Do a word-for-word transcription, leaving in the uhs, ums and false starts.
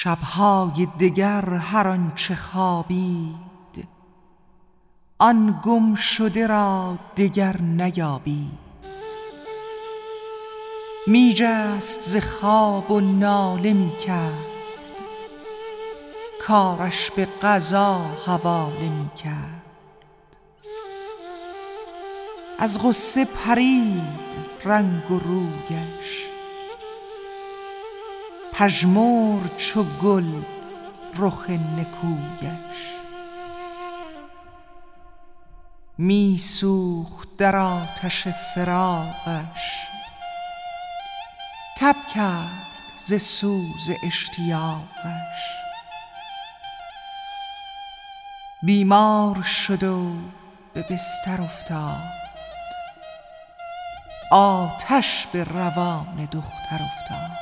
شبهای دگر هر آنچه خوابید، آن گم شده را دگر نیابید. می جست ز خواب و ناله می کرد، کارش به قضا حواله می کرد. از غصه پرید رنگ و رویش، پژمرد چو گل رخ نکویش. می سوخت در آتش فراقش، تب کرد ز سوز اشتیاقش. بیمار شد و به بستر افتاد، آتش به روان دختر افتاد.